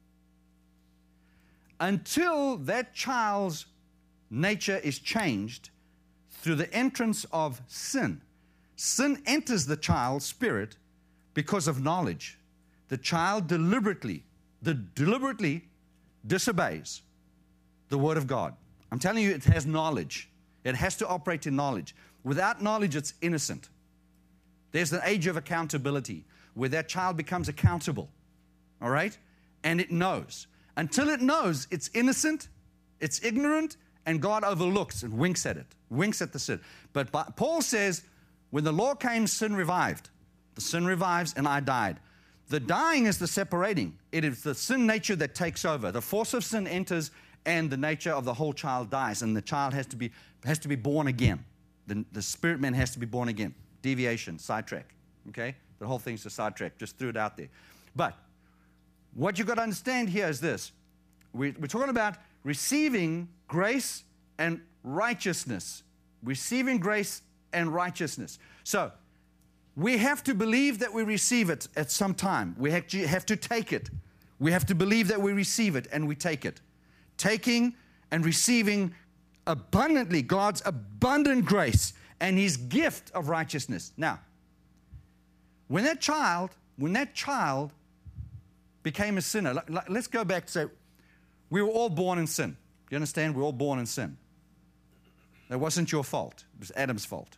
Until that child's nature is changed through the entrance of sin. Sin enters the child's spirit, because of knowledge, the child deliberately, the deliberately disobeys the word of God. I'm telling you, it has knowledge. It has to operate in knowledge. Without knowledge, it's innocent. There's an age of accountability where that child becomes accountable, all right? And it knows. Until it knows, it's innocent, it's ignorant, and God overlooks and winks at it, winks at the sin. But Paul says, when the law came, sin revived. The sin revives, and I died. The dying is the separating. It is the sin nature that takes over. The force of sin enters, and the nature of the whole child dies, and the child has to be has to be born again. The, the spirit man has to be born again. Deviation, sidetrack. Okay? The whole thing's a sidetrack. Just threw it out there. But what you've got to understand here is this. We, we're talking about receiving grace and righteousness. Receiving grace and righteousness. So, we have to believe that we receive it at some time. We have to, have to take it. We have to believe that we receive it, and we take it. Taking and receiving abundantly God's abundant grace and His gift of righteousness. Now, when that child, when that child became a sinner, let's go back to say, we were all born in sin. You understand? We're all born in sin. That wasn't your fault. It was Adam's fault.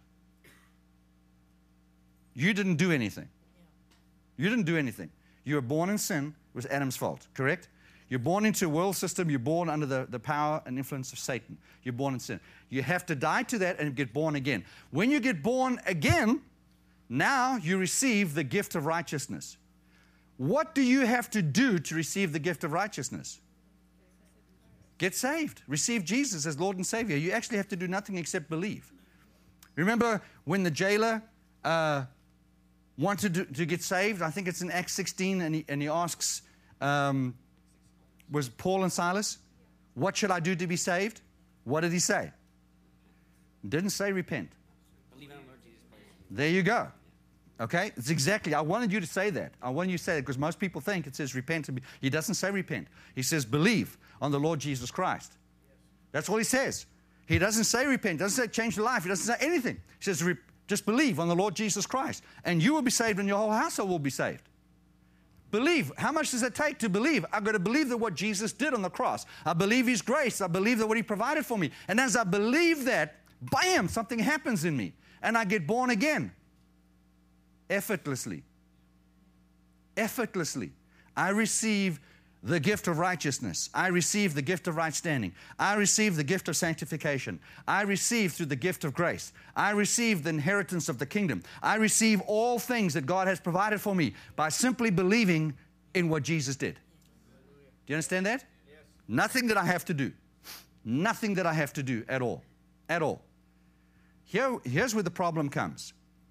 You didn't do anything. You didn't do anything. You were born in sin. It was Adam's fault, correct? You're born into a world system. You're born under the, the power and influence of Satan. You're born in sin. You have to die to that and get born again. When you get born again, now you receive the gift of righteousness. What do you have to do to receive the gift of righteousness? Get saved. Receive Jesus as Lord and Savior. You actually have to do nothing except believe. Remember when the jailer uh, wanted to, to get saved? I think it's in Acts sixteen, and he, and he asks, um, was Paul and Silas, what should I do to be saved? What did he say? Didn't say repent. Believe on the Lord Jesus Christ. There you go. Okay? It's exactly, I wanted you to say that. I wanted you to say that because most people think it says repent. And be, he doesn't say repent. He says believe on the Lord Jesus Christ. That's all he says. He doesn't say repent. He doesn't say change your life. He doesn't say anything. He says re, just believe on the Lord Jesus Christ. And you will be saved and your whole household will be saved. Believe. How much does it take to believe? I've got to believe that what Jesus did on the cross. I believe His grace. I believe that what He provided for me. And as I believe that, bam, something happens in me. And I get born again. Effortlessly. Effortlessly. I receive the gift of righteousness. I receive the gift of right standing. I receive the gift of sanctification. I receive through the gift of grace. I receive the inheritance of the kingdom. I receive all things that God has provided for me by simply believing in what Jesus did. Do you understand that? Yes. Nothing that I have to do. Nothing that I have to do at all. At all. Here, here's where the problem comes.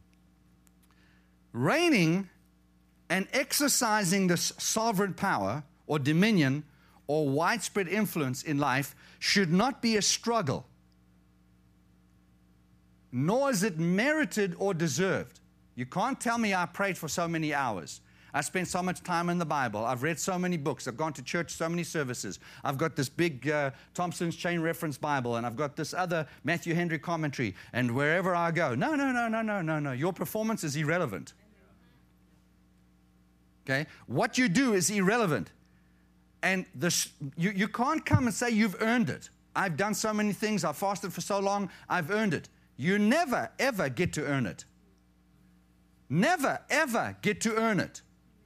Reigning and exercising this sovereign power or dominion or widespread influence in life should not be a struggle, nor is it merited or deserved. You can't tell me I prayed for so many hours. I spent so much time in the Bible. I've read so many books. I've gone to church so many services. I've got this big uh, Thompson's Chain Reference Bible, and I've got this other Matthew Henry commentary, and wherever I go, no, no, no, no, no, no, no. Your performance is irrelevant. Okay? What you do is irrelevant. And this, you, you can't come and say you've earned it. I've done so many things. I've fasted for so long. I've earned it. You never, ever get to earn it. Never, ever get to earn it.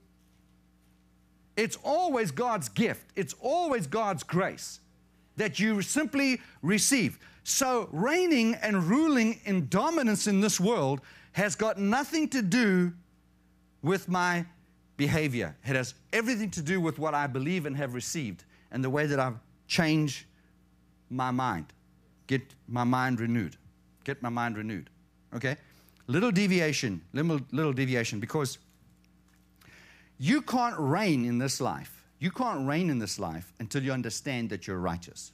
It's always God's gift. It's always God's grace that you simply receive. So reigning and ruling in dominance in this world has got nothing to do with my behavior. It has everything to do with what I believe and have received and the way that I've changed my mind. Get my mind renewed. Get my mind renewed. Okay? Little deviation, little, little deviation, because you can't reign in this life. You can't reign in this life until you understand that you're righteous.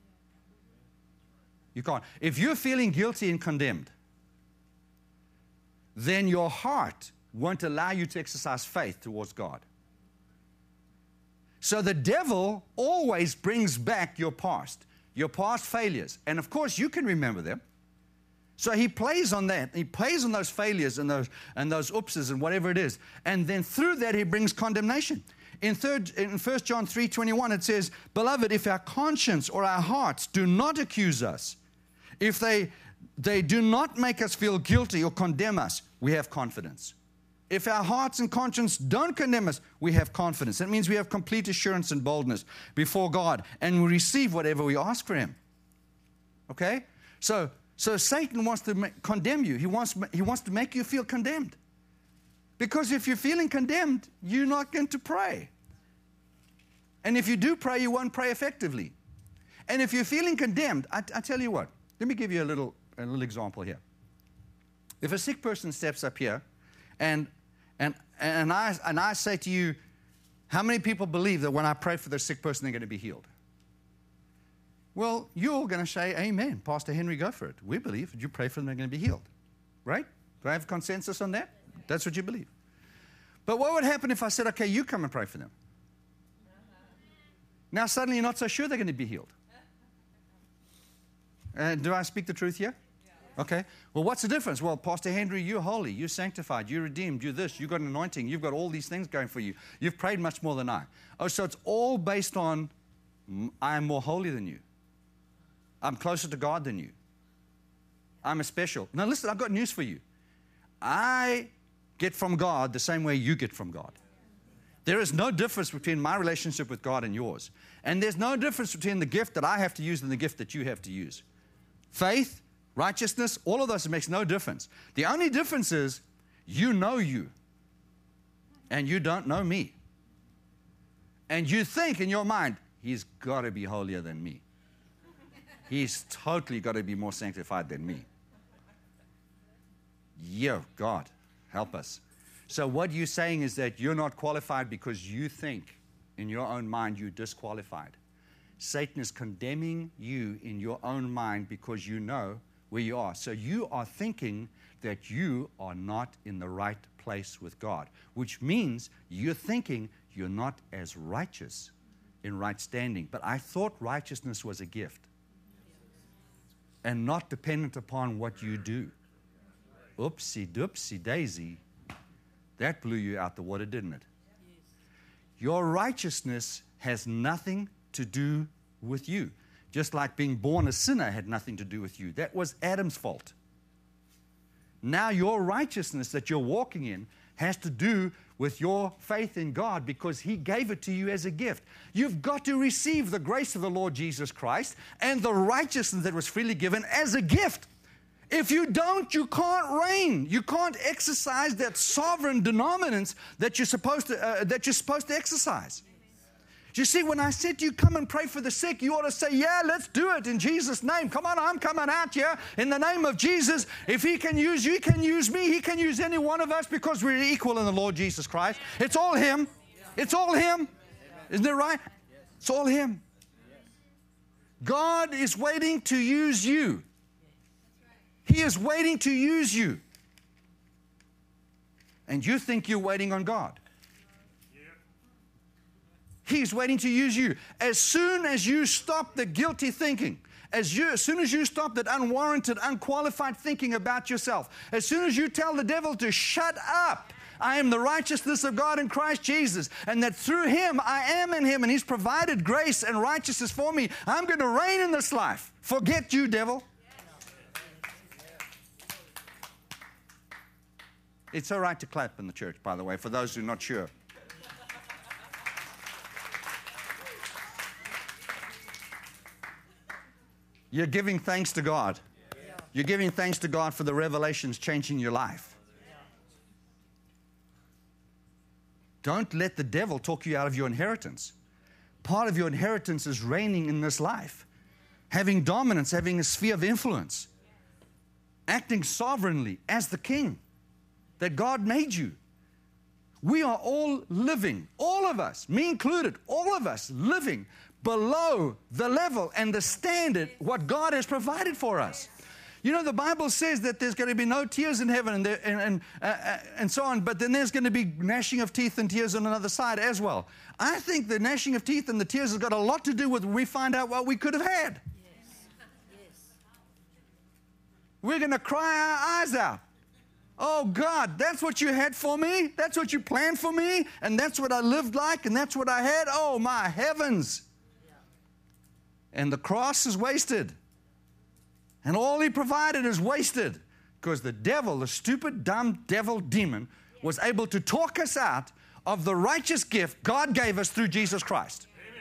You can't. If you're feeling guilty and condemned, then your heart won't allow you to exercise faith towards God. So the devil always brings back your past, your past failures. And of course, you can remember them. So he plays on that. He plays on those failures and those and those oopses and whatever it is. And then through that, he brings condemnation. In third, in First John three twenty-one, it says, "Beloved, if our conscience or our hearts do not accuse us, if they, they do not make us feel guilty or condemn us, we have confidence." If our hearts and conscience don't condemn us, we have confidence. That means we have complete assurance and boldness before God, and we receive whatever we ask for him. Okay? So, so Satan wants to ma- condemn you. He wants, he wants to make you feel condemned. Because if you're feeling condemned, you're not going to pray. And if you do pray, you won't pray effectively. And if you're feeling condemned, I, I tell you what, let me give you a little, a little example here. If a sick person steps up here, and And, and, I, and I say to you, how many people believe that when I pray for the sick person, they're going to be healed? Well, you're all going to say, amen. Pastor Henry, go for it. We believe if you pray for them, they're going to be healed. Right? Do I have consensus on that? That's what you believe. But what would happen if I said, okay, you come and pray for them? Now suddenly you're not so sure they're going to be healed. Uh, do I speak the truth here? Okay. Well, what's the difference? Well, Pastor Henry, you're holy, you're sanctified, you're redeemed, you're this, you've got an anointing, you've got all these things going for you. You've prayed much more than I. Oh, so it's all based on I am more holy than you. I'm closer to God than you. I'm a special. Now listen, I've got news for you. I get from God the same way you get from God. There is no difference between my relationship with God and yours. And there's no difference between the gift that I have to use and the gift that you have to use. Faith, righteousness, all of those, it makes no difference. The only difference is you know you and you don't know me. And you think in your mind, he's got to be holier than me. He's totally got to be more sanctified than me. Yeah, God, help us. So what you're saying is that you're not qualified because you think in your own mind you're disqualified. Satan is condemning you in your own mind because you know where you are. So you are thinking that you are not in the right place with God, which means you're thinking you're not as righteous in right standing. But I thought righteousness was a gift and not dependent upon what you do. Oopsie doopsie daisy. That blew you out the water, didn't it? Your righteousness has nothing to do with you. Just like being born a sinner had nothing to do with you. That was Adam's fault. Now your righteousness that you're walking in has to do with your faith in God because He gave it to you as a gift. You've got to receive the grace of the Lord Jesus Christ and the righteousness that was freely given as a gift. If you don't, you can't reign. You can't exercise that sovereign dominance that you're supposed to, uh, that you're supposed to exercise. You see, when I said to you, come and pray for the sick, you ought to say, yeah, let's do it in Jesus' name. Come on, I'm coming out here in the name of Jesus. If He can use you, He can use me. He can use any one of us because we're equal in the Lord Jesus Christ. It's all Him. It's all Him. Isn't it right? It's all Him. God is waiting to use you. He is waiting to use you. And you think you're waiting on God. He's waiting to use you. As soon as you stop the guilty thinking, as, you, as soon as you stop that unwarranted, unqualified thinking about yourself, as soon as you tell the devil to shut up, I am the righteousness of God in Christ Jesus, and that through Him I am in Him, and He's provided grace and righteousness for me, I'm going to reign in this life. Forget you, devil. It's all right to clap in the church, by the way, for those who are not sure. You're giving thanks to God. You're giving thanks to God for the revelations changing your life. Don't let the devil talk you out of your inheritance. Part of your inheritance is reigning in this life, having dominance, having a sphere of influence, acting sovereignly as the king that God made you. We are all living, all of us, me included, all of us living below the level and the standard what God has provided for us. You know, the Bible says that there's going to be no tears in heaven and, there, and, and, uh, and so on, but then there's going to be gnashing of teeth and tears on another side as well. I think the gnashing of teeth and the tears has got a lot to do with we find out what we could have had. Yes. Yes. we're going to cry our eyes out. Oh, God, that's what you had for me? That's what you planned for me? And that's what I lived like? And that's what I had? Oh, my heavens. And the cross is wasted. And all He provided is wasted. Because the devil, the stupid, dumb devil demon, was able to talk us out of the righteous gift God gave us through Jesus Christ.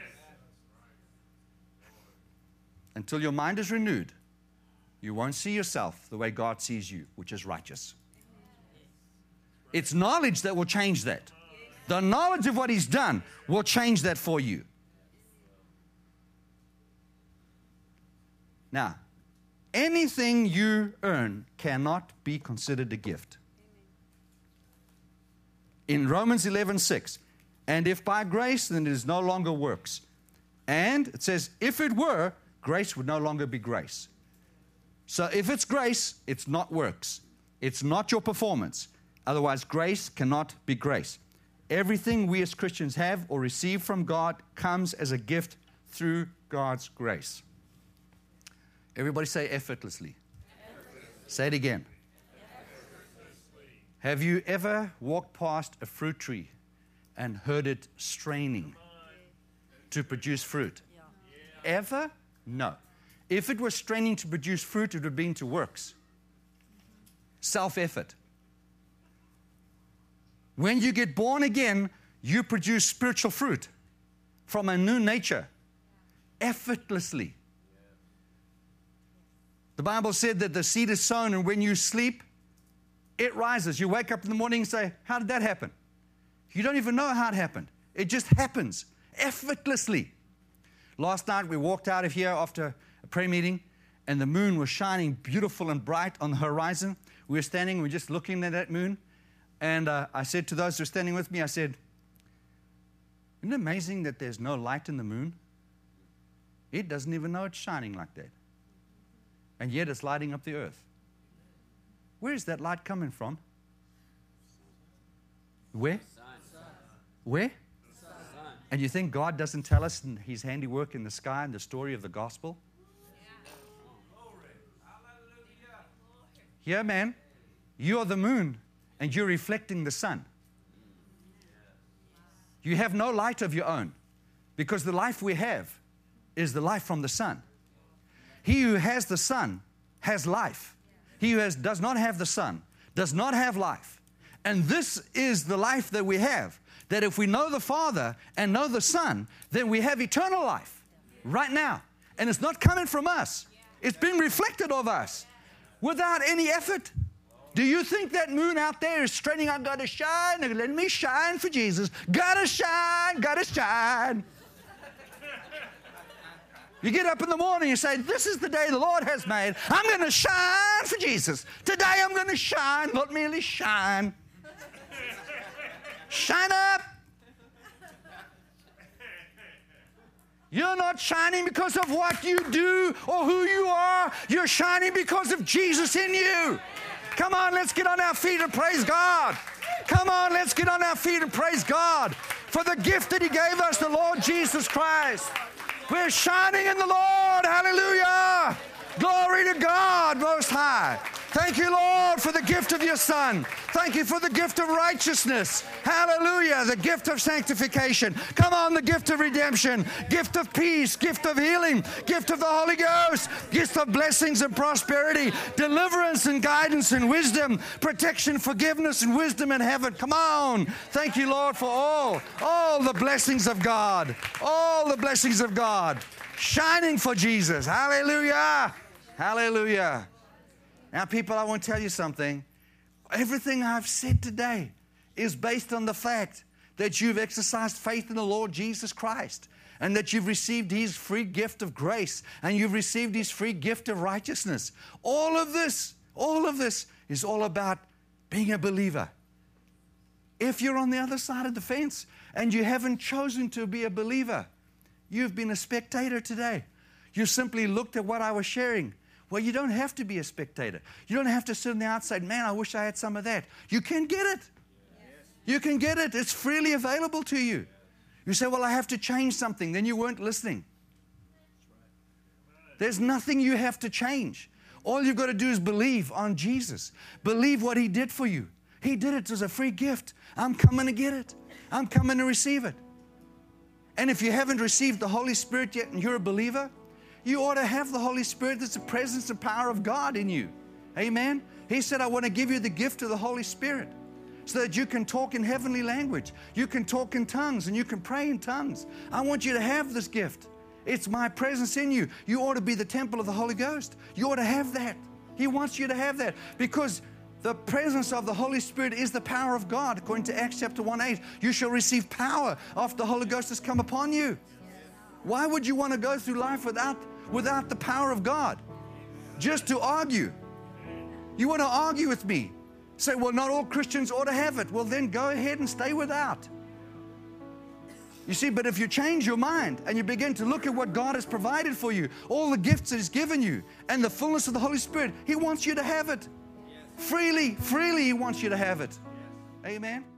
Until your mind is renewed, you won't see yourself the way God sees you, which is righteous. It's knowledge that will change that. The knowledge of what He's done will change that for you. Now, anything you earn cannot be considered a gift. In Romans eleven six, and if by grace, then it is no longer works. And it says, if it were, grace would no longer be grace. So if it's grace, it's not works. It's not your performance. Otherwise, grace cannot be grace. Everything we as Christians have or receive from God comes as a gift through God's grace. Everybody say effortlessly. Effortlessly. Say it again. Have you ever walked past a fruit tree and heard it straining to produce fruit? Yeah. Ever? No. If it was straining to produce fruit, it would have been to works. Self-effort. When you get born again, you produce spiritual fruit from a new nature, effortlessly. The Bible said that the seed is sown, and when you sleep, it rises. You wake up in the morning and say, how did that happen? You don't even know how it happened. It just happens effortlessly. Last night we walked out of here after a prayer meeting, and the moon was shining beautiful and bright on the horizon. We were standing, we were just looking at that moon. And uh, I said to those who were standing with me, I said, isn't it amazing that there's no light in the moon? It doesn't even know it's shining like that. And yet it's lighting up the earth. Where is that light coming from? Where? Where? And you think God doesn't tell us in His handiwork in the sky and the story of the gospel? Yeah, man. You are the moon. And you're reflecting the sun. You have no light of your own, because the life we have is the life from the sun. He who has the sun has life. He who has, does not have the sun does not have life. And this is the life that we have, that if we know the Father and know the Son, then we have eternal life right now. And it's not coming from us. It's being reflected of us without any effort. Do you think that moon out there is straining, I gotta shine, let me shine for Jesus. Gotta shine, gotta shine. You get up in the morning and say, this is the day the Lord has made. I'm going to shine for Jesus. Today I'm going to shine, not merely shine. Shine up. You're not shining because of what you do or who you are. You're shining because of Jesus in you. Come on, let's get on our feet and praise God. Come on, let's get on our feet and praise God for the gift that He gave us, the Lord Jesus Christ. We're shining in the Lord. Hallelujah. Glory to God Most High. Thank you, Lord, for the gift of your Son. Thank you for the gift of righteousness. Hallelujah. The gift of sanctification. Come on, the gift of redemption. Gift of peace. Gift of healing. Gift of the Holy Ghost. Gift of blessings and prosperity. Deliverance and guidance and wisdom. Protection, forgiveness, and wisdom in heaven. Come on. Thank you, Lord, for all, all the blessings of God. All the blessings of God. Shining for Jesus. Hallelujah. Hallelujah. Now, people, I want to tell you something. Everything I've said today is based on the fact that you've exercised faith in the Lord Jesus Christ, and that you've received His free gift of grace, and you've received His free gift of righteousness. All of this, all of this is all about being a believer. If you're on the other side of the fence and you haven't chosen to be a believer, you've been a spectator today. You simply looked at what I was sharing. Well, you don't have to be a spectator. You don't have to sit on the outside. Man, I wish I had some of that. You can get it. Yes. You can get it. It's freely available to you. You say, well, I have to change something. Then you weren't listening. There's nothing you have to change. All you've got to do is believe on Jesus. Believe what He did for you. He did it as a free gift. I'm coming to get it. I'm coming to receive it. And if you haven't received the Holy Spirit yet and you're a believer, you ought to have the Holy Spirit. That's the presence and power of God in you. Amen? He said, I want to give you the gift of the Holy Spirit so that you can talk in heavenly language. You can talk in tongues and you can pray in tongues. I want you to have this gift. It's my presence in you. You ought to be the temple of the Holy Ghost. You ought to have that. He wants you to have that because the presence of the Holy Spirit is the power of God. According to Acts chapter one eight, you shall receive power after the Holy Ghost has come upon you. Why would you want to go through life without, without the power of God? Just to argue. You want to argue with me. Say, well, not all Christians ought to have it. Well, then go ahead and stay without. You see, but if you change your mind and you begin to look at what God has provided for you, all the gifts that He's given you, and the fullness of the Holy Spirit, He wants you to have it. Freely, freely He wants you to have it. Amen.